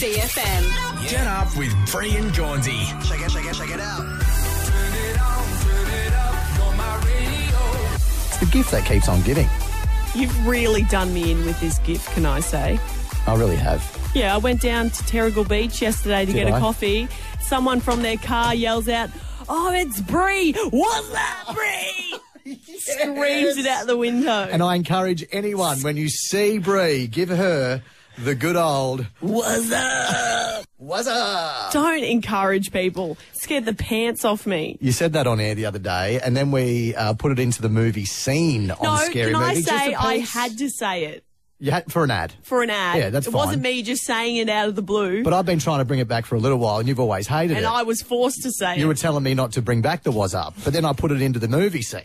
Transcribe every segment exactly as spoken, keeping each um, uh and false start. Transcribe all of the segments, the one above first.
C F M. Get up with Bree and Gaunsey. Check it, check it, check it out. It's the gift that keeps on giving. You've really done me in with this gift, can I say? I really have. Yeah, I went down to Terrigal Beach yesterday to Did get I? a coffee. Someone from their car yells out, "Oh, it's Bree! What's up, Bree?" Yes. Screams it out the window. And I encourage anyone, when you see Bree, give her the good old "What's up? What's up?" Don't encourage people. Scared the pants off me. You said that on air the other day, and then we uh, put it into the movie scene on No, Scary can Movie. I Just say a I piece. had to say it You had for an ad. for an ad. Yeah, that's It fine. wasn't me just saying it out of the blue. But I've been trying to bring it back for a little while, and you've always hated and it. I was forced to say You it. were telling me not to bring back the "was up," but then I put it into the movie scene.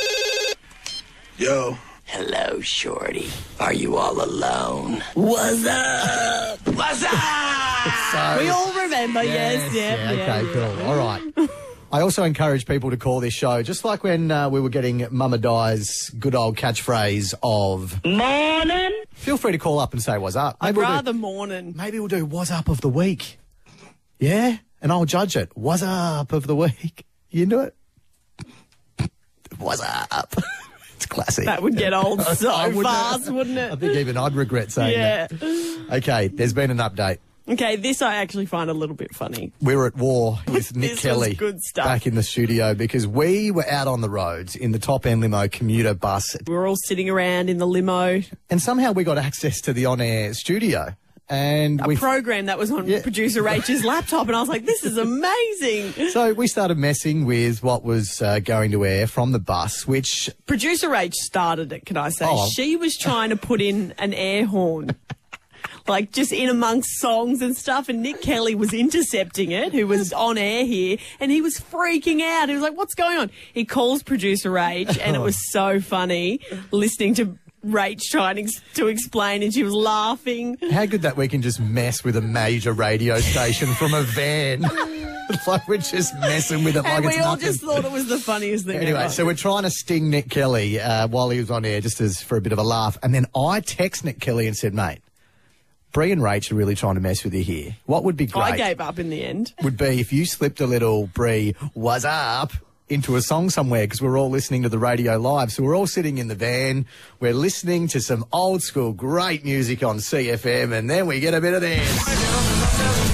Yo. Hello, Shorty. Are you all alone? What's up? What's up? So, We all remember, yes, yeah, yeah, yeah. okay, yeah. cool. All right. I also encourage people to call this show, just like when uh, we were getting Mama Di's good old catchphrase of Morning. feel free to call up and say "what's up." I'd we'll rather do, morning. maybe we'll do "what's up of the week." Yeah? And I'll judge it. "What's up of the week?" You into it? "What's up?" It's classic. That would get old so I wouldn't- fast, wouldn't I it? think even I'd regret saying Yeah. that. Okay, there's been an update. Okay, this I actually find a little bit funny. We were at war with Nick This was Kelly good stuff. back in the studio because we were out on the roads in the Top End Limo commuter bus, We were all sitting around in the limo. and somehow we got access to the on-air studio. And A we program that was on Yeah. producer Rachel's laptop, and I was like, this is amazing. so we started messing with what was uh, going to air from the bus, which Producer Rach started it, can I say? Oh. She was trying to put in an air horn. Like, just in amongst songs and stuff, and Nick Kelly was intercepting it, who was on air here, and he was freaking out. He was like, what's going on? He calls producer Rach, and it was so funny listening to Rach trying ex- to explain, and she was laughing. how good that we can just mess with a major radio station from a van. It's like we're just messing with it like And it's we all nothing. just thought it was the funniest thing Anyway, ever. so we're trying to sting Nick Kelly uh, while he was on air, just as for a bit of a laugh. And then I text Nick Kelly and said, "Mate, Bree and Rach are really trying to mess with you here. What would be great I gave up in the end. would be if you slipped a little Bree, what's up, into a song somewhere, because we're all listening to the radio live. So we're all sitting in the van, we're listening to some old school great music on C F M, and then we get a bit of this.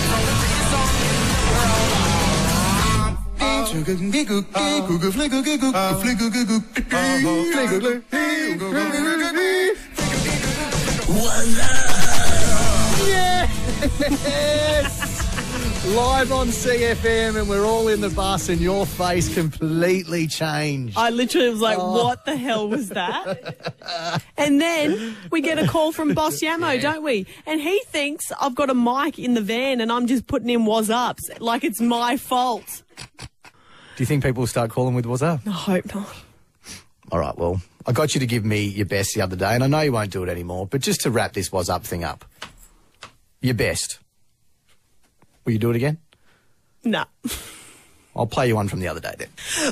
Yes! Live on C F M, and we're all in the bus, and your face completely changed. I literally was like, Oh. what the hell was that? And then we get a call from Boss Yamo, don't we? And he thinks I've got a mic in the van and I'm just putting in was ups like it's my fault. Do you think people will start calling with "what's up"? I hope not. All right, well, I got you to give me your best the other day, and I know you won't do it anymore, but just to wrap this "was up" thing up, your best. Will you do it again? No. I'll play you one from the other day then.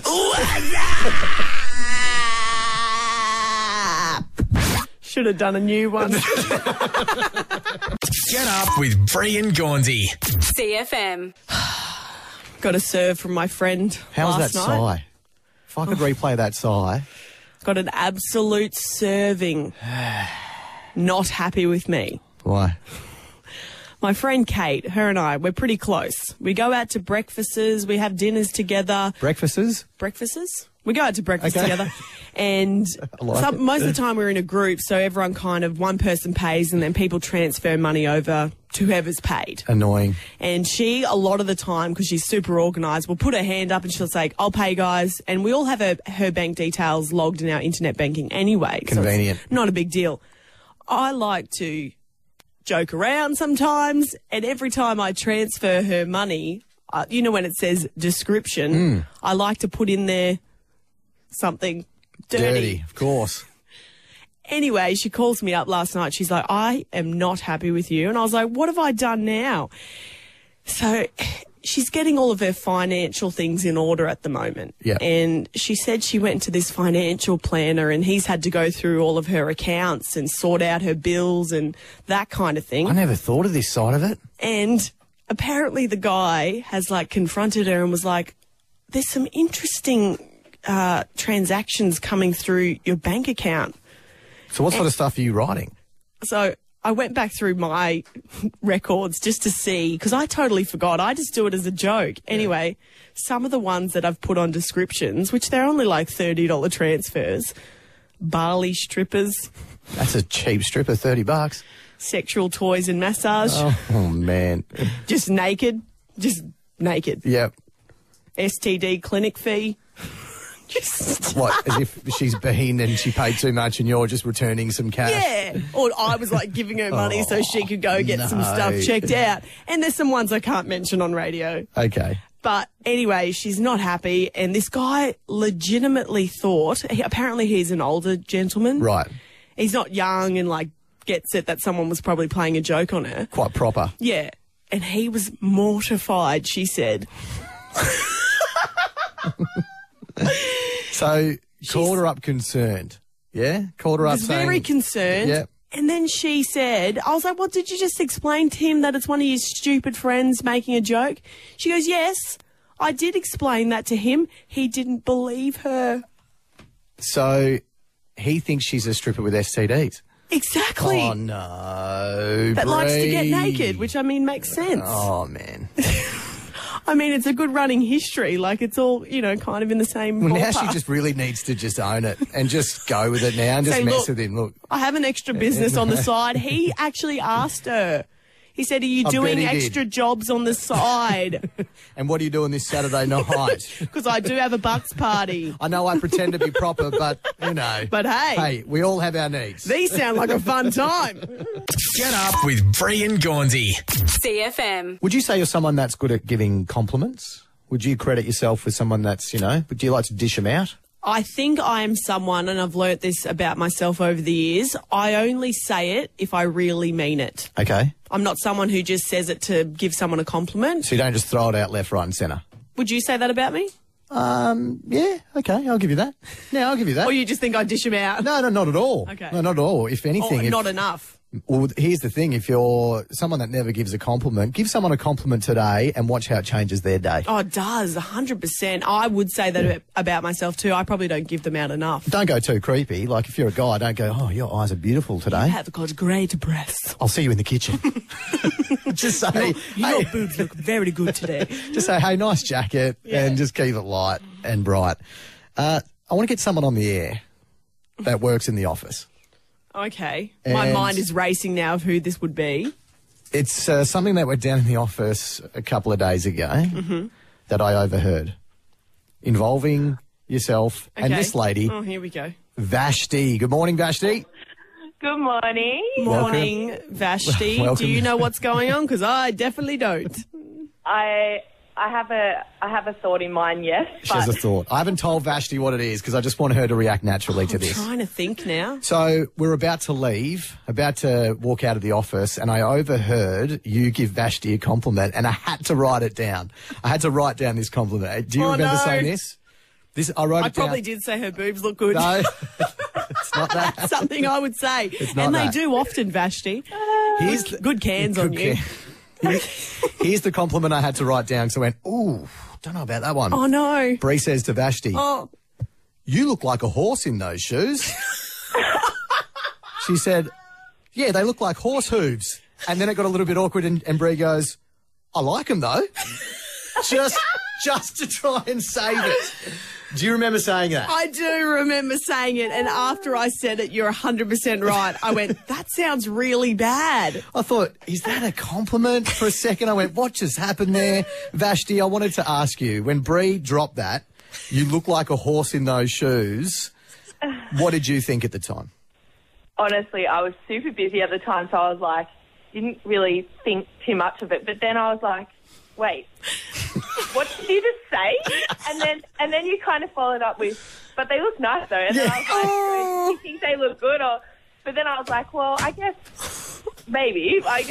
Should have done a new one. Get up with Bree and Gaunsey. C F M. Got a serve from my friend How's last that night. sigh? If I could replay that sigh. Got an absolute serving. Not happy with me. Why? My friend Kate, her and I, we're pretty close. We go out to breakfasts, we have dinners together. Breakfasts? Breakfasts? We go out to breakfast Okay. together. And I like some, it. most of the time we're in a group, so everyone kind of, one person pays and then people transfer money over to whoever's paid. Annoying. And she, a lot of the time, because she's super organised, will put her hand up and she'll say, I'll pay, guys. And we all have her, her bank details logged in our internet banking anyway. so it's Convenient. not a big deal. I like to joke around sometimes, and every time I transfer her money, uh, you know when it says description, Hmm. I like to put in there something dirty. Dirty, of course. Anyway, she calls me up last night. She's like, I am not happy with you. And I was like, what have I done now? So she's getting all of her financial things in order at the moment. Yeah. And she said she went to this financial planner and he's had to go through all of her accounts and sort out her bills and that kind of thing. I never thought of this side of it. And apparently the guy has, like, confronted her and was like, there's some interesting uh, transactions coming through your bank account. So what sort of stuff are you writing? So I went back through my records just to see, because I totally forgot. I just do it as a joke. Anyway, some of the ones that I've put on descriptions, which they're only like thirty dollars transfers, Bali strippers, That's a cheap stripper, thirty bucks. sexual toys and massage, Oh, oh man. just naked, just naked. Yep. S T D clinic fee. Just What, as if she's been and she paid too much and you're just returning some cash? Yeah. Or I was like giving her money so she could go get some no. stuff checked out. And there's some ones I can't mention on radio. Okay. But anyway, she's not happy. And this guy legitimately thought, he, apparently he's an older gentleman. Right. He's not young and like gets it that someone was probably playing a joke on her. Quite proper. Yeah. And he was mortified, she said. So, called her up concerned. Yeah? Called her I up was saying... very concerned. Yeah. And then she said, I was like, well, did you just explain to him that it's one of your stupid friends making a joke? She goes, yes, I did explain that to him. He didn't believe her. So, he thinks she's a stripper with S T Ds. Exactly. Oh, no. that likes to get Bree. naked, which, I mean, makes sense. Oh, man. I mean, it's a good running history. Like, it's all, you know, kind of in the same Well, now ballpark. she just really needs to just own it and just go with it now and just Say, mess look, with him. Look. I have an extra business on the side. He actually asked her. He said, are you I doing bet he extra did. jobs on the side? And what are you doing this Saturday night? Because I do have a bucks party. I know I pretend to be proper, but, you know. But hey. Hey, we all have our needs. These sound like a fun time. Get up with Bree and Gaunsey. C F M. Would you say you're someone that's good at giving compliments? Would you credit yourself with someone that's, you know, would you like to dish them out? I think I am someone, and I've learnt this about myself over the years, I only say it if I really mean it. Okay. I'm not someone who just says it to give someone a compliment. So you don't just throw it out left, right and centre? Would you say that about me? Um, yeah, okay, I'll give you that. Yeah, I'll give you that. Or you just think I dish them out? No, no, not at all. Okay. No, not at all. If Or anything... if, not enough. Well, here's the thing. If you're someone that never gives a compliment, give someone a compliment today and watch how it changes their day. Oh, it does, one hundred percent. I would say that about myself too. I probably don't give them out enough. Don't go too creepy. Like, if you're a guy, don't go, oh, your eyes are beautiful today. You have got great breasts. I'll see you in the kitchen. Just say, Your hey, boobs look very good today. just say, hey, nice jacket, Yeah. and just keep it light and bright. Uh, I want to get someone on the air that works in the office. Okay. My And- mind is racing now of who this would be. It's uh, something that went down in the office a couple of days ago Mm-hmm. that I overheard involving yourself and Okay. this lady, Oh, here we go. Vashti. Good morning, Vashti. Good morning. Morning, Vashti. Welcome. Do you know what's going on? Because I definitely don't. I I have a I have a thought in mind, yes. She has a But thought. I haven't told Vashti what it is because I just want her to react naturally to I'm this. trying to think now. So we're about to leave, about to walk out of the office, and I overheard you give Vashti a compliment, and I had to write it down. I had to write down this compliment. Do you Oh, remember no. saying this? This I wrote I it down. probably did say her boobs look good. No, it's not that. Something I would say. not And they that. do often, Vashti. Here's the, Good cans good on you. can- Here's, here's the compliment I had to write down. So I went, ooh, don't know about that one. Oh, no. Bree says to Vashti, Oh, you look like a horse in those shoes. She said, yeah, they look like horse hooves. And then it got a little bit awkward, and, and Bree goes, I like them though. just, just to try and save it. Do you remember saying that? I do remember saying it. And after I said it, you're one hundred percent right. I went, that sounds really bad. I thought, is that a compliment? For a second, I went, what just happened there? Vashti, I wanted to ask you, when Bree dropped that, you look like a horse in those shoes. What did you think at the time? honestly, I was super busy at the time, so I was like, didn't really think too much of it. But then I was like, wait, what did you just say? And then and then you kind of followed up with, but they look nice though. And then I was like, do you think they look good? Or, but then I was like, well, I guess maybe. I guess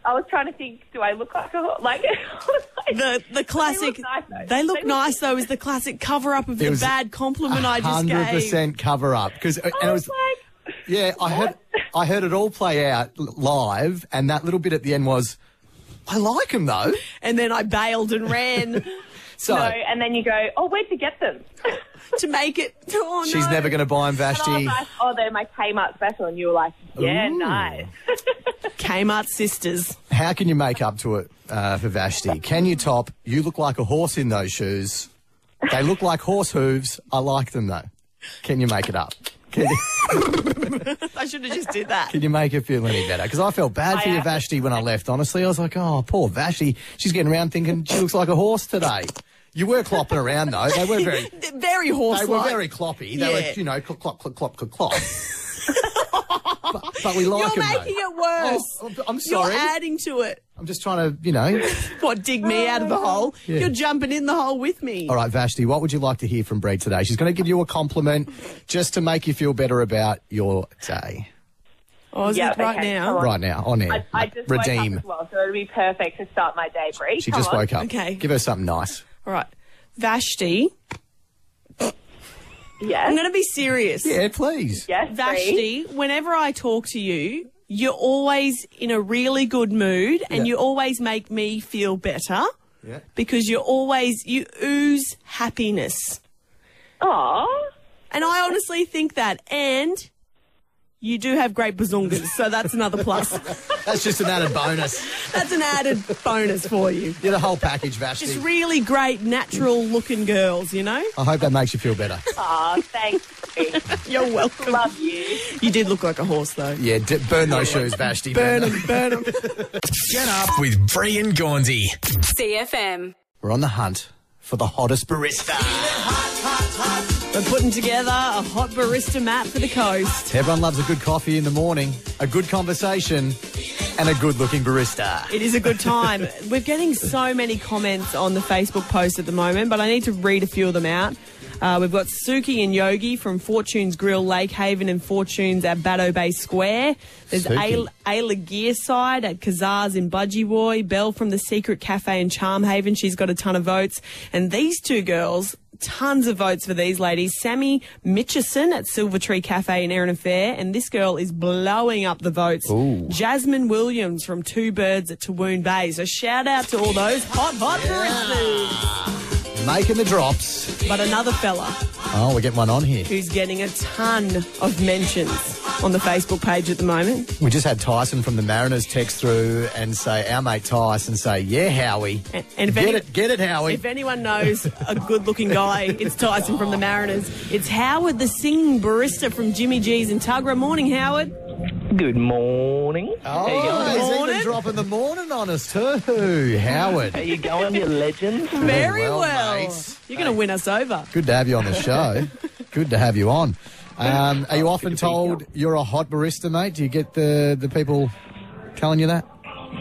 I was trying to think, do I look like a like? The the classic. They look nice, though. They look They look- nice though. Is the classic cover up of It the was bad compliment I just Hundred gave. percent cover up because and I it was was like, yeah. I heard I heard it all play out l- live, and that little bit at the end was, I like him though. And then I bailed and ran So no, and then you go, oh, where'd you get them? to make it. Oh, she's no. never going to buy him, And I was Vashti. like, oh, they're my Kmart special, and you were like, yeah, Ooh. nice. Kmart sisters. How can you make up to it uh, for Vashti? Can you top? You look like a horse in those shoes. They look like horse hooves. I like them though. Can you make it up? Can you, I should have just did that. can you make it feel any better? Because I felt bad for I you, am. Vashti, when I left. Honestly, I was like, oh, poor Vashti. She's getting around thinking she looks like a horse today. You were clopping around though. They were very, Very horse-like. they were very cloppy. They Yeah. were, you know, clop, clop, clop, clop, clop, clop. but, but we like You're them making though. it worse. Oh, I'm- I'm sorry. You're adding to it. I'm just trying to, you know. What, dig me out of the hole? Yeah. You're jumping in the hole with me. All right, Vashti, what would you like to hear from Bree today? She's going to give you a compliment just to make you feel better about your day. Oh, is Yeah, it right okay, now? come on. Right now, on air. I, I just Redeem. woke up as well, so it'll be perfect to start my day, Bree. She Come just on. woke up. Okay. Give her something nice. All right. Vashti, Yes. I'm going to be serious. Yeah, please. Yes, Bree. Vashti, whenever I talk to you, you're always in a really good mood and Yeah. you always make me feel better Yeah. because you're always, you ooze happiness. Aw. And I honestly think that. And you do have great bazungas, so that's another plus. That's just an added bonus. That's an added bonus for you. You're the whole package, Vashti. Just really great, natural-looking girls, you know? I hope that makes you feel better. Aw, thanks, Bree. You're welcome. Love you. You did look like a horse, though. Yeah, d- burn those shoes, Vashti. Burn them, burn them. Get up with Bree and Gaunsey. C F M. We're on the hunt for the hottest barista. We're putting together a hot barista map for the coast. Everyone loves a good coffee in the morning, a good conversation, and a good-looking barista. It is a good time. We're getting so many comments on the Facebook post at the moment, but I need to read a few of them out. Uh, we've got Suki and Yogi from Fortune's Grill, Lake Haven, and Fortune's at Batto Bay Square. There's Suki. Ayla Gearside at Kazars in Budgiewoy. Belle from the Secret Cafe in Charmhaven. She's got a ton of votes. And these two girls, tons of votes for these ladies. Sammy Mitchison at Silvertree Cafe in Erin Fair. And this girl is blowing up the votes. Ooh. Jasmine Williams from Two Birds at Tawoon Bay. So shout out to all those hot, hot baristas. Making the drops. But another fella Oh, we're getting one on here. who's getting a ton of mentions on the Facebook page at the moment. We just had Tyson from the Mariners text through and say, our mate Tyson say, yeah, Howie. And- and if get any- it, get it, Howie. If anyone knows a good-looking guy, it's Tyson from the Mariners. It's Howard, the singing barista from Jimmy G's in Tuggerah. Morning, Howard. Good morning. Oh, How you going? he's even Morning. dropping the morning on us too. Howard. How you going, you legend? Very well, well. mate. You're going to win us over. Good to have you on the show. Good to have you on. Um, are you often told you're a hot barista, mate? Do you get the, the people telling you that?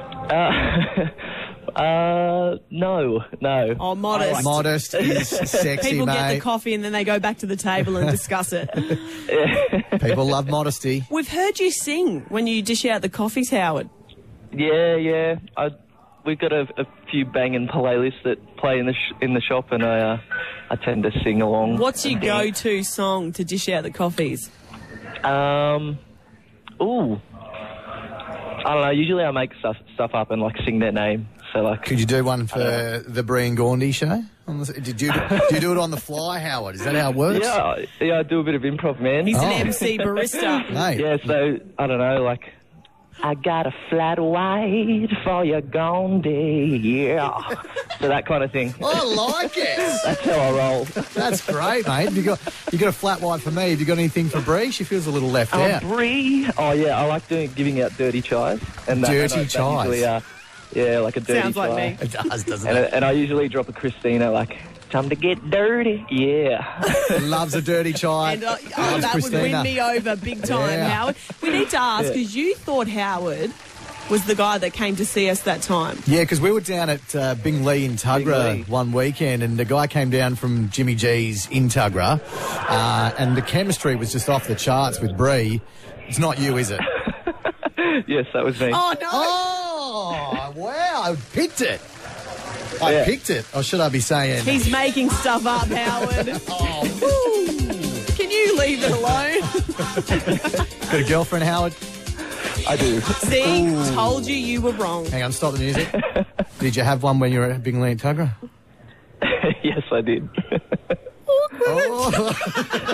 Uh, uh, no, no. Oh, modest. Modest is sexy, People get the mate. coffee and then they go back to the table and discuss it. People love modesty. We've heard you sing when you dish out the coffees, Howard. Yeah, yeah. I, we've got a, a few banging playlists that play in the sh- in the shop, and I uh, I tend to sing along. What's your and dance. go-to song to dish out the coffees? Um, ooh. I don't know. Usually I make stuff stuff up and like sing their name. So like, Could you do one for the Bree and Gaundy show? On the, did you do you do it on the fly, Howard? Is that how it works? yeah, yeah. I do a bit of improv, man. He's Oh. an M C barista. Mate. Yeah, so, I don't know, like, I got a flat white for your Gandhi, yeah. So that kind of thing. I like it. That's how I roll. That's great, mate. You got you got a flat white for me. Have you got anything for Bree? She feels a little left Um, out. Bree. Oh, yeah, I like doing giving out dirty chais. And that, Dirty and I- that chais. usually, uh, yeah, like a dirty Sounds like chai. me. It does, doesn't And, it? and I usually drop a Christina, like, time to get dirty, yeah. Loves a dirty chai. And uh, oh, Loves that would Christina. win me over big time, Yeah. Howard. We need to ask, Yeah. because you thought Howard was the guy that came to see us that time. Yeah, because we were down at uh, Bing Lee in Tuggerah Lee. one weekend, and the guy came down from Jimmy G's in Tuggerah, uh, and the chemistry was just off the charts with Bree. It's not you, is it? Yes, that was me. Oh, no. Oh! I picked it. I Yeah. picked it. Or should I be saying? He's making stuff up, Howard. Ooh. Can you leave it alone? Got a girlfriend, Howard? I do. See, told you you were wrong. Hang on, stop the music. Did you have one when you were at Big Lee and Tuggerah? Yes, I did. Oh.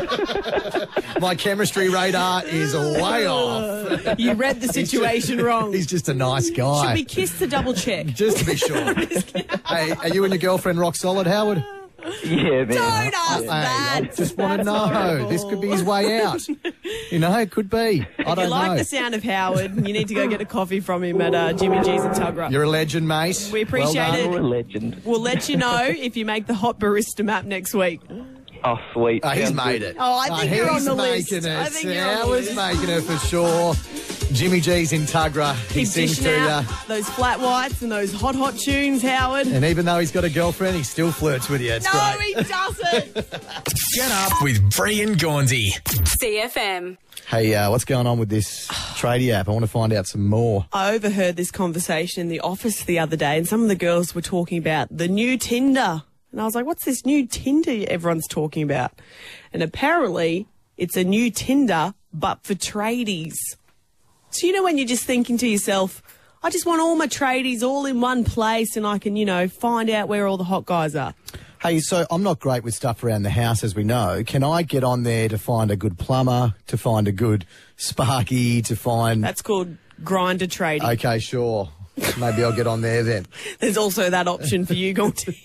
My chemistry radar is way off. You read the situation wrong. He's just a nice guy. Should we kiss to double check? Just to be sure. Hey, are you and your girlfriend rock solid, Howard? Yeah, man. Don't ask Hey, that. I just want to That's know. horrible. This could be his way out. You know, it could be. I If don't you like know. the sound of Howard, you need to go get a coffee from him at uh, Jimmy G's in Tuggerah. You're a legend, mate. We appreciate Well done. it. You're a legend. We'll let you know if you make the hot barista map next week. Oh, sweet. Oh, he's Sounds made good. it. Oh, I think Oh, you're on he's the making list. It. I think you're on the Howard's list. making it for sure. Jimmy G's in Tuggerah. He Keep sings dishing to out you. those flat whites and those hot, hot tunes, Howard. And even though he's got a girlfriend, he still flirts with you. It's No, great. he doesn't. Get up with Brie and Gaunsey. C F M. Hey, uh, what's going on with this tradie app? I want to find out some more. I overheard this conversation in the office the other day, and some of the girls were talking about the new Tinder. And I was like, what's this new Tinder everyone's talking about? And apparently, it's a new Tinder, but for tradies. So, you know, when you're just thinking to yourself, I just want all my tradies all in one place and I can, you know, find out where all the hot guys are. Hey, so I'm not great with stuff around the house, as we know. Can I get on there to find a good plumber, to find a good Sparky, to find... That's called Grindr trading. Okay, sure. Maybe I'll get on there then. There's also that option for you, Gaunty.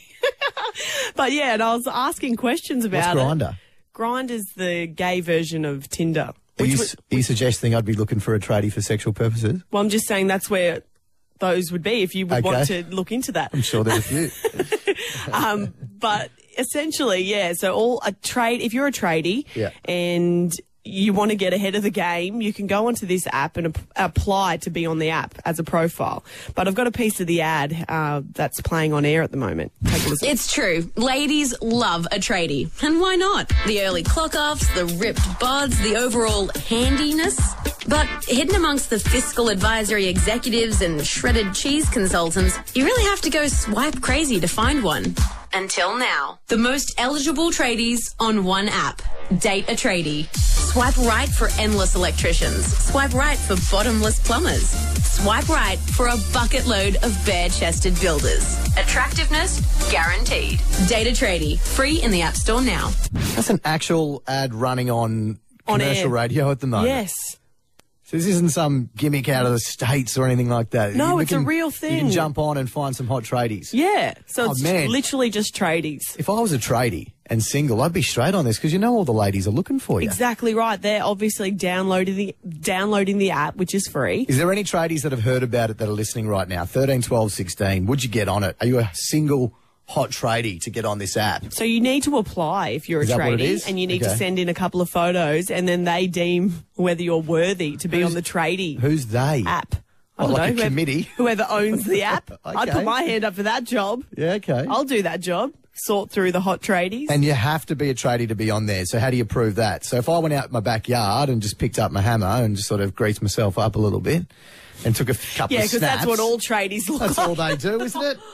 But yeah, and I was asking questions What's about it. Grindr? Grindr's the gay version of Tinder. Are Which you, would- s- are you suggesting I'd be looking for a tradie for sexual purposes? well, I'm just saying that's where those would be if you would want Okay. to look into that. I'm sure there's a few. Um, but essentially, yeah. So all a trade. If you're a tradie Yeah. and you want to get ahead of the game, you can go onto this app and ap- apply to be on the app as a profile. But I've got a piece of the ad uh, that's playing on air at the moment. Take a listen. It's true. Ladies love a tradie. And why not? The early clock-offs, the ripped bods, the overall handiness. But hidden amongst the fiscal advisory executives and shredded cheese consultants, you really have to go swipe crazy to find one. Until now. The most eligible tradies on one app. Date a tradie. Swipe right for endless electricians. Swipe right for bottomless plumbers. Swipe right for a bucket load of bare-chested builders. Attractiveness guaranteed. Date a tradie. Free in the App Store now. That's an actual ad running on, On commercial air. radio at the moment. Yes. So this isn't some gimmick out of the States or anything like that. No, You it's a can- real You thing. can jump on and find some hot tradies. Yeah. So Oh, it's man. literally just tradies. If I was a tradie and single, I'd be straight on this because you know all the ladies are looking for you. Exactly right. They're obviously downloading the downloading the app, which is free. Is there any tradies that have heard about it that are listening right now? thirteen, twelve, sixteen. Would you get on it? Are you a single hot tradie to get on this app? So you need to apply if you're a Is that what it tradie, is? and you need to Okay. send in a couple of photos, and then they deem whether you're worthy to be Who's- on the tradie Who's they? app. I What, don't like a know, whoever- committee? Whoever owns the app. I'd Okay. put my hand up for that job. Yeah, okay. I'll do that job. Sort through the hot tradies. And you have to be a tradie to be on there. So how do you prove that? So if I went out in my backyard and just picked up my hammer and just sort of greased myself up a little bit and took a f- couple yeah, of because snaps. that's what all tradies look That's like. all they do, isn't it?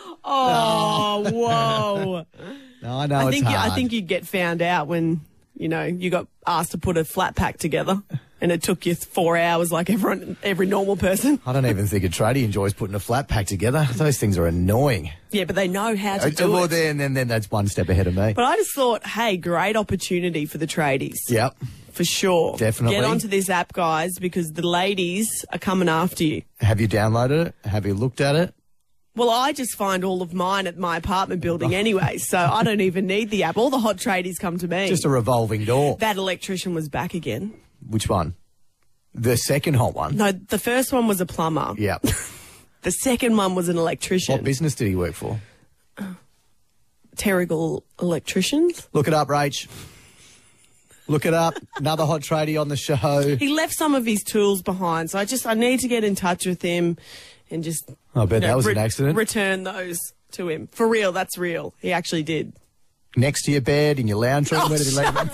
Oh, whoa. No, I know I it's think you, hard. I think you'd get found out when, you know, you got asked to put a flat pack together and it took you four hours like everyone, every normal person. I don't even think a tradie enjoys putting a flat pack together. Those things are annoying. Yeah, but they know how to Uh, do well, it. then, then, then that's one step ahead of me. But I just thought, hey, great opportunity for the tradies. Yep. For sure. Definitely. Get onto this app, guys, because the ladies are coming after you. Have you downloaded it? Have you looked at it? Well, I just find all of mine at my apartment building anyway, so I don't even need the app. All the hot tradies come to me. Just a revolving door. That electrician was back again. Which one? The second hot one? No, the first one was a plumber. Yep. The second one was an electrician. What business did he work for? Terrigal Electricians. Look it up, Rach. Look it up. Another hot tradie on the show. He left some of his tools behind, so I just I need to get in touch with him and just I bet you know, that was re- an accident. return those to him. For real, that's real. He actually did. Next to your bed, in your lounge room. Oh, Where did he leave them?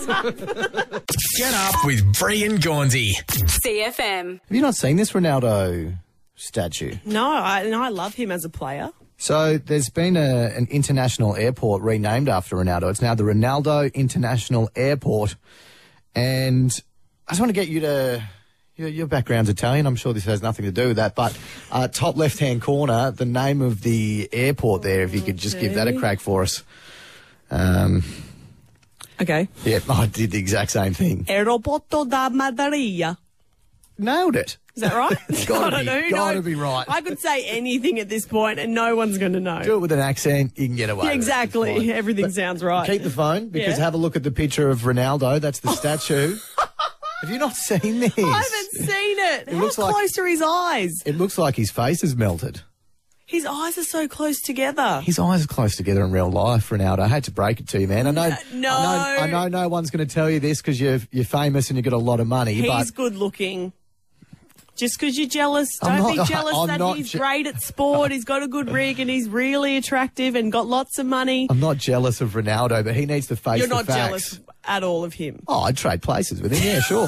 Get up with Brie and Gaunsey. C F M. Have you not seen this Ronaldo statue. No, I, and I love him as a player. So there's been a, an international airport renamed after Ronaldo. It's now the Ronaldo International Airport. And I just want to get you to... Your, your background's Italian. I'm sure this has nothing to do with that. But uh, top left-hand corner, the name of the airport there, if you could just give that a crack for us. Um, Okay. yeah, I did the exact same thing. Aeroporto da Madeira. Nailed it. Is that right? Gotta I be- don't know. gotta No. be right. I could say anything at this point and no one's going to know. Do it with an accent, you can get away Yeah, with it. It's exactly. fine. Everything sounds right. Keep the phone, because Yeah. have a look at the picture of Ronaldo. That's the statue. Have you not seen this? I haven't seen it. How looks like- close are his eyes? It looks like his face is melted. His eyes are so close together. His eyes are close together in real life, Ronaldo. I hate to break it to you, man. I know, No. I know, I know no one's going to tell you this because you're you're famous and you've got a lot of money. He's but good looking. Just because you're jealous, don't I'm be not- jealous I'm that not he's je- great at sport. He's got a good rig and he's really attractive and got lots of money. I'm not jealous of Ronaldo, but he needs to face You're the not facts. jealous at all of him. Oh, I'd trade places with him. Yeah, sure.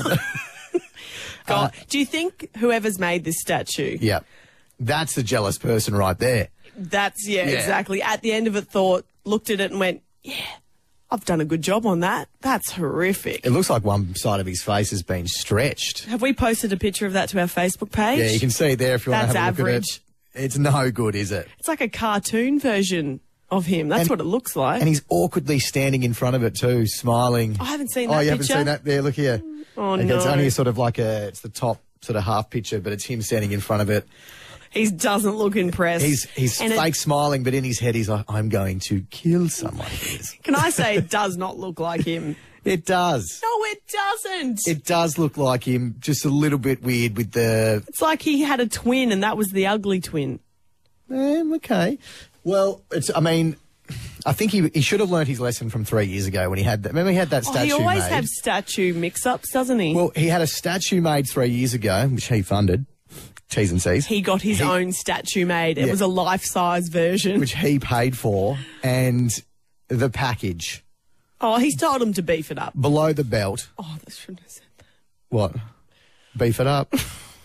God, do you think whoever's made this statue, yeah, that's the jealous person right there. that's, yeah, Yeah. exactly, at the end of it thought, looked at it and went, yeah, I've done a good job on that. That's horrific. It looks like one side of his face has been stretched. Have we posted a picture of that to our Facebook page? Yeah, you can see it there if you want That's to have a look average. at it. It's no good, is it? It's like a cartoon version of him. That's And- what it looks like. And he's awkwardly standing in front of it too, smiling. I haven't seen Oh, that you picture. haven't seen that? There, look here. Oh, Like, It's no. only sort of like a, it's the top sort of half picture, but it's him standing in front of it. He doesn't look impressed. He's he's And it- fake smiling, but in his head he's like, I'm going to kill someone for this. Can I say it does not look like him? It does. No, it doesn't. It does look like him, just a little bit weird with the... It's like he had a twin and that was the ugly twin. Um, okay. Well, it's. I mean, I think he he should have learned his lesson from three years ago when he had that. Remember, he had that Oh, statue he always made. has statue mix-ups, doesn't he? Well, he had a statue made three years ago, which he funded. T's and C's. he got his he- own statue made. It Yeah. was a life-size version. which he paid for, and the package Oh, he's told him to beef it up. below the belt. Oh, that shouldn't have said that. What? Beef it up?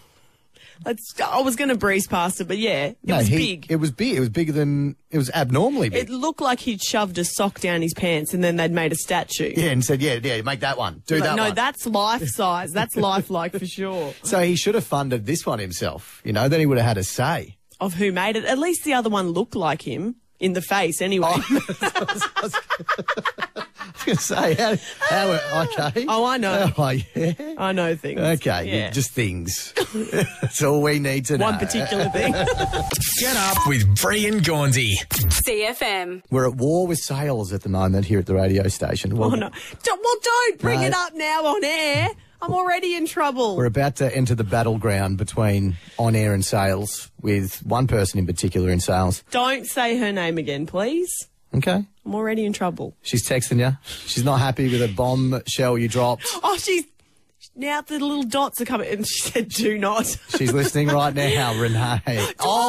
Let's, I was going to breeze past it, but yeah, it No, was he- big. It was big. It was bigger than. It was abnormally big. It looked like he'd shoved a sock down his pants and then they'd made a statue. yeah, and said, "Yeah, yeah, make that one. Do Like, that no, one." that's life size. That's lifelike for sure. So he should have funded this one himself. You know, then he would have had a say. Of who made it. At least the other one looked like him in the face anyway. I was going to say, how, how, okay. Oh, I know. Oh, yeah. I know things. Okay, Yeah. just things. That's all we need to know. One particular thing. Get up with Brie and Gaunsey. C F M. We're at war with sales at the moment here at the radio station. Well, Oh, no. Don't, well, don't bring No. it up now on air. I'm already in trouble. We're about to enter the battleground between on-air and sales with one person in particular in sales. Don't say her name again, please. Okay. I'm already in trouble. She's texting you. She's not happy with a bomb shell you dropped. Oh, she's... Now the little dots are coming. And she said, do not. She's listening right now, Renee.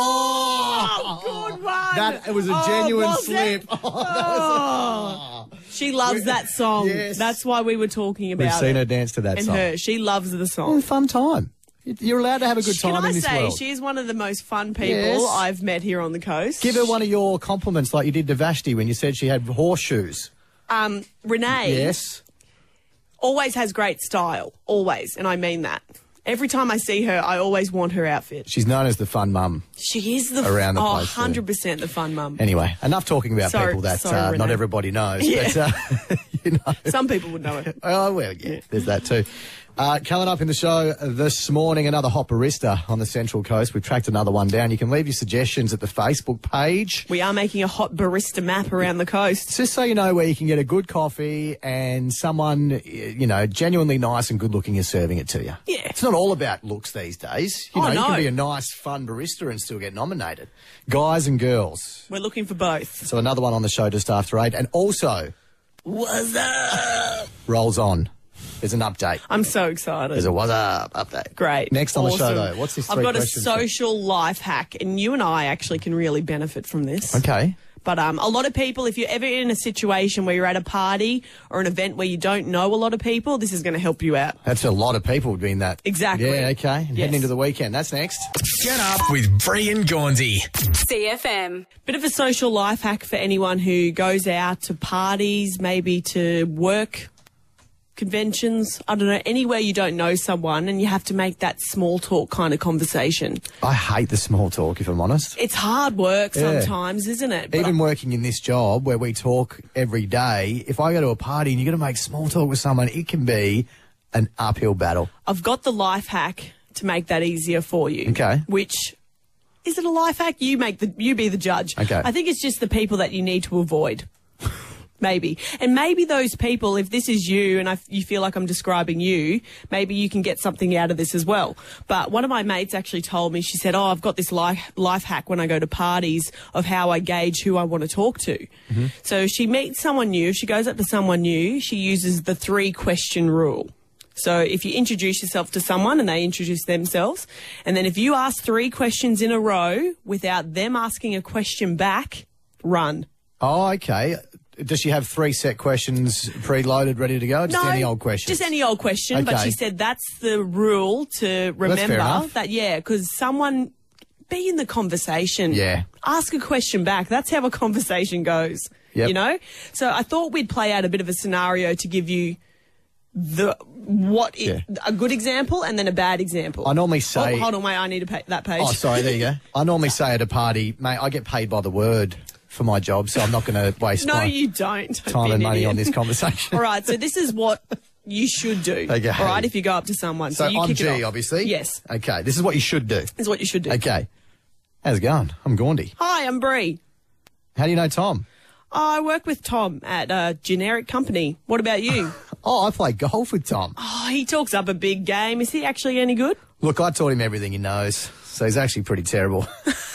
Oh, good one. That it was a Oh, genuine was slip. it? Oh, that Oh. She loves that song. Yes. That's why we were talking about We've seen it. her dance to that and song. her. She loves the Oh, song. fun time. You're allowed to have a good time Can I in this say, world. she's one of the most fun people Yes. I've met here on the coast. Give her one of your compliments like you did to Vashti when you said she had horseshoes. Um, Renee Yes. always has great style. Always. And I mean that. Every time I see her, I always want her outfit. She's known as the fun mum. She is the Around the oh, place, yeah. one hundred percent the fun mum. Anyway, enough talking about Sorry- people that sorry, uh, not Renee. everybody knows. Yeah. But, uh, you know. Some people would know it. Oh, well, yeah, there's that too. Uh, coming up in the show this morning, another hot barista on the Central Coast. We've tracked another one down. You can leave your suggestions at the Facebook page. We are making a hot barista map around the coast. Just so you know where you can get a good coffee and someone, you know, genuinely nice and good looking is serving it to you. Yeah. It's not all about looks these days. You Oh, know, you no. can be a nice, fun barista and still get nominated. Guys and girls. We're looking for both. So another one on the show just after eight. And also, What's up? rolls on There's an update. I'm so excited. There's a what's up update. Great. Next on the show, Awesome. though, what's this I've three got a questions? social life hack, and you and I actually can really benefit from this. Okay. But um, a lot of people, if you're ever in a situation where you're at a party or an event where you don't know a lot of people, this is going to help you out. That's a lot of people doing that. Exactly. Yeah, okay. And Yes. heading into the weekend. That's next. Get up with Brie and Gaunsey. C F M. Bit of a social life hack for anyone who goes out to parties, maybe to work conventions, I don't know, anywhere you don't know someone and you have to make that small talk kind of conversation. I hate the small talk, if I'm honest. It's hard work Yeah. sometimes, isn't it? But Even I- working in this job where we talk every day, if I go to a party and you're going to make small talk with someone, it can be an uphill battle. I've got the life hack to make that easier for you. Okay. Which is it a life hack? You make the you be the judge. Okay. I think it's just the people that you need to avoid. Maybe. And maybe those people, if this is you and I, you feel like I'm describing you, maybe you can get something out of this as well. But one of my mates actually told me, she said, oh, I've got this life, life hack when I go to parties of how I gauge who I want to talk to. Mm-hmm. So she meets someone new, she goes up to someone new, she uses the three question rule. So if you introduce yourself to someone and they introduce themselves, and then if you ask three questions in a row without them asking a question back, run. Oh, okay. Does she have three set questions preloaded, ready to go? Just No, any old questions? Just any old question. But Okay. she said that's the rule to remember. enough. That, yeah, because someone, be in the conversation. Yeah. Ask a question back. That's how a conversation goes. Yep. You know? So I thought we'd play out a bit of a scenario to give you the what Yeah. i- a good example and then a bad example. I normally say- Oh, hold on, wait, I need to pay that page. Oh, sorry, there you go. I normally say at a party, mate, I get paid by the word for my job, so I'm not going to waste No, my you don't. Don't be time and an money idiot. on this conversation. All right, so this is what you should do. Okay. All right, if you go up to someone. So So, you I'm kick it G, off. obviously? Yes, Okay, this is what you should do. is what you should do. Okay. How's it going? I'm Gaundy. Hi, I'm Brie. How do you know Tom? I work with Tom at a generic company. What about you? Oh, I play golf with Tom. Oh, he talks up a big game. Is he actually any good? Look, I taught him everything he knows, so he's actually pretty terrible.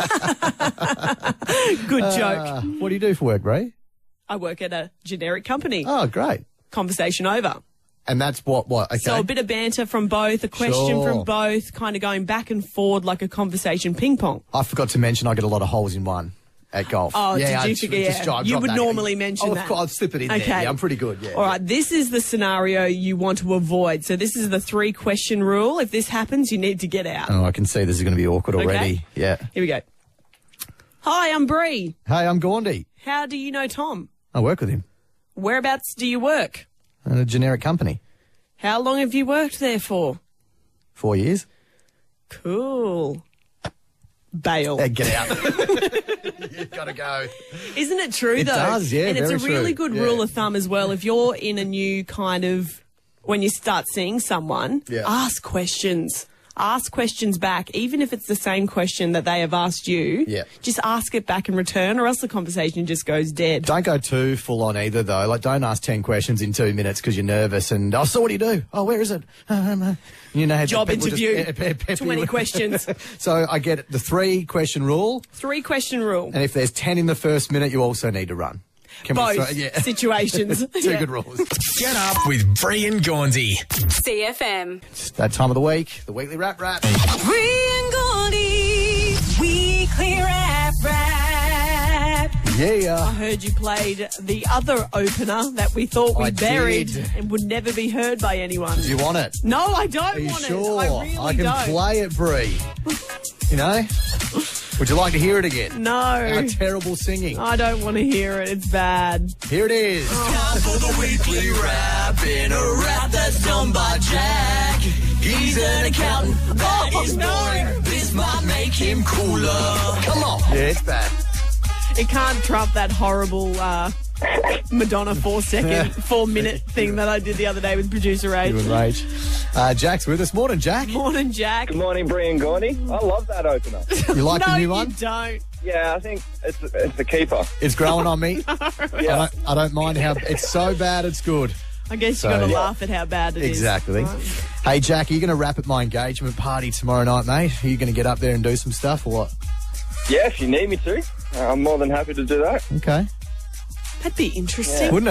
Good Uh, joke. what do you do for work, Brie? I work at a generic company. Oh, great. Conversation over. And that's what, what, okay. So a bit of banter from both, a question Sure. from both, kind of going back and forward like a conversation ping pong. I forgot to mention I get a lot of holes in one at golf. Oh, yeah, did I you just- forget? just dro- You dropped would that. normally mention oh, that. Of course, I'll slip it in Okay. there. Yeah, I'm pretty good, yeah. All right, this is the scenario you want to avoid. So this is the three question rule. If this happens, you need to get out. Oh, I can see this is going to be awkward already. Okay. Yeah. Here we go. Hi, I'm Bree. Hey, I'm Gaundy. How do you know Tom? I work with him Whereabouts do you work? at a generic company. How long have you worked there for? Four years. Cool. Bail. Hey, get out. You've got to go. Isn't it true, It though? does, yeah, And it's very a really true. good Yeah. rule of thumb as well. If you're in a new kind of, when you start seeing someone, Yeah. ask questions. Ask questions back, even if it's the same question that they have asked you. Yeah. Just ask it back in return, or else the conversation just goes dead. Don't go too full on either, though. Like, don't ask ten questions in two minutes because you're nervous. And oh, so what do you do? Oh, where is it? Um, you know, Job people just interview. pe- pe- pepper twenty you. questions. So I get the three question rule, Three question rule. and if there's ten in the first minute, you also need to run. Can we Both throw- yeah. situations. Two Yeah. good rules. Get up with Brie and Gaunsey. C F M. It's that time of the week, the weekly rap rap. Weekly rap rap. Yeah. I heard you played the other opener that we thought we I buried did. and would never be heard by anyone. Do you want it? No, I don't Are you want sure? it. I really can don't. play it, Brie. You know? Would you like to hear it again? No. Our terrible singing. I don't want to hear it. It's bad. Here it is. Time for the weekly rap in a rap that's done by Jack. He's an accountant that Oh, is no. boring. This might make him cooler. Come on. Yeah, it's bad. It can't trump that horrible uh, Madonna four second, four minute thing that I did the other day with producer Rage. You and Rage. Uh, Jack's with us. Morning, Jack. Morning, Jack. Good morning, Brie and Gaundy. I love that opener. You like no, the new you one? don't. Yeah, I think it's it's the keeper. It's growing on me. I, Yeah. don't, I don't mind how it's so bad it's good. I guess So- you got to Yeah. laugh at how bad it is. Exactly. Right. Hey, Jack, are you going to rap at my engagement party tomorrow night, mate? Are you going to get up there and do some stuff or what? Yeah, if you need me to, I'm more than happy to do that. Okay. That'd be interesting. Wouldn't it?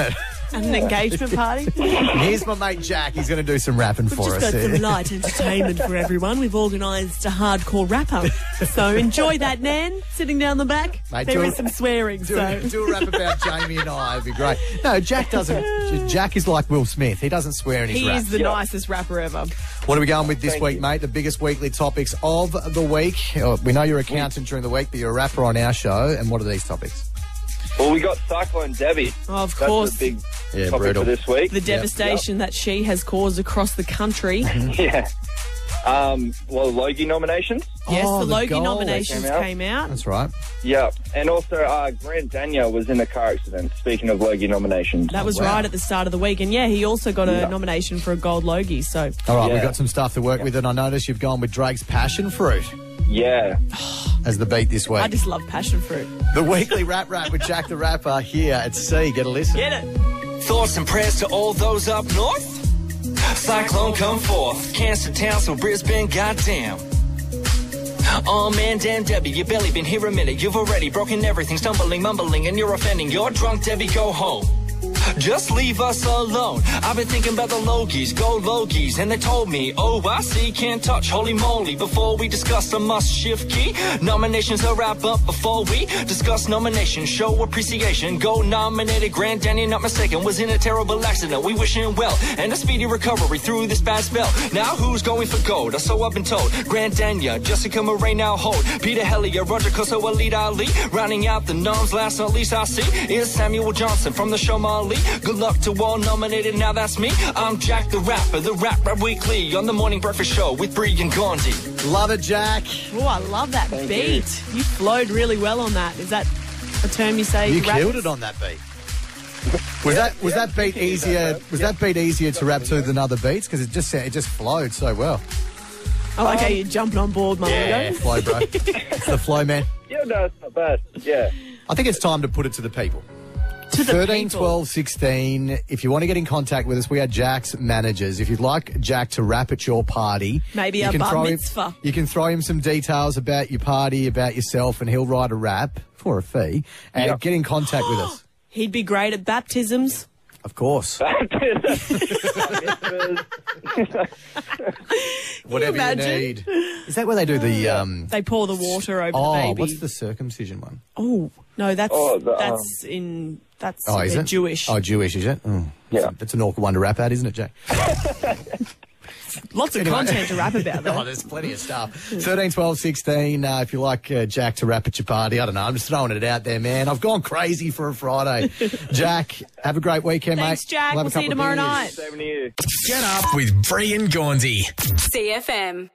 At an engagement party. Here's my mate Jack. He's going to do some rapping We've for just us. got some light entertainment for everyone. We've organised a hardcore wrap-up. So enjoy that, Nan, sitting down the back. Mate, there do is a- some swearing, Do, so... do a rap about Jamie and I. It'd be great. No, Jack doesn't. Jack is like Will Smith. He doesn't swear in his He rap. is the nicest rapper ever. What are we going with this Thank week, you. mate? The biggest weekly topics of the week. Oh, we know you're an accountant during the week, but you're a rapper on our show. And what are these topics? Well, we got Cyclone Debbie. Oh, of That's course. the big Yeah, topic brutal. for this week. The devastation that she has caused across the country. Yeah. Um, well, Logie nominations. Yes, Oh, the the Logie goal. nominations Came out. came out. That's right. Yeah. And also, uh, Grant Daniel was in a car accident, speaking of Logie nominations. That was wow. right at the start of the week. And yeah, he also got a Yeah. nomination for a gold Logie. So All right, Yeah. we've got some stuff to work with, and I notice you've gone with Drake's Passion Fruit Yeah. as the beat this week. I just love passion fruit. The weekly rap rap with Jack the Rapper here at C. Get a listen. Get it? Thoughts and prayers to all those up north. Cyclone come forth. Cancer town, so Brisbane, goddamn. Oh man, damn Debbie, you barely been here a minute. You've already broken everything, stumbling, mumbling, and you're offending. You're drunk, Debbie, go home. Just leave us alone. I've been thinking about the Logies, gold Logies, and they told me, oh, I see, can't touch, holy moly. Before we discuss, I must shift key. Nominations are wrap up before we discuss nominations. Show appreciation, go nominated. Grant Danny, not mistaken, was in a terrible accident. We wish him well and a speedy recovery through this bad spell. Now who's going for gold? Or so I've been told. Grant Dania, Jessica Murray now hold. Peter Hellier, Roger Coso, Alid Ali. Rounding out the noms, last not least I see is Samuel Johnson from the show Marley. Good luck to all nominated, now that's me. I'm Jack the Rapper, the Rap Rap Weekly on the Morning Breakfast Show with Bree and Gandhi. Love it, Jack. Oh, I love that beat. You. flowed really well on that. Is that a term you say? You to rappers? killed it on that beat. Was that was that beat easier? Was that beat easier to rap to than other beats? Because it just it just flowed so well. I like how you're jumping on board, Margo. flow, bro. It's the flow, man. Yeah, no, it's not bad. Yeah. I think it's time to put it to the people. To the thirteen, people. twelve, sixteen. If you want to get in contact with us, we are Jack's managers. If you'd like Jack to rap at your party, Maybe you a can bar throw him- mitzvah. you can throw him some details about your party, about yourself, and he'll write a rap for a fee and Yep. get in contact with us. He'd be great at baptisms. Of course. Whatever you, imagine? need. Is that where they do the um They pour the water over Oh, the baby. what's the circumcision one? Oh, no, that's Oh, the, um, that's in that's Oh, is uh, it? Jewish. Oh, Jewish, is it? Oh. Yeah. That's an awkward one to rap at, isn't it, Jack? Lots of Anyway. content to rap about Oh, though. there's plenty of stuff. thirteen, twelve, sixteen. Uh, if you like uh, Jack to rap at your party, I don't know. I'm just throwing it out there, man. I've gone crazy for a Friday. Jack, have a great weekend, Thanks, mate. Jack. have a We'll see you couple of tomorrow beers. night. Same to you. Get up with Bree and Gandhi. C F M.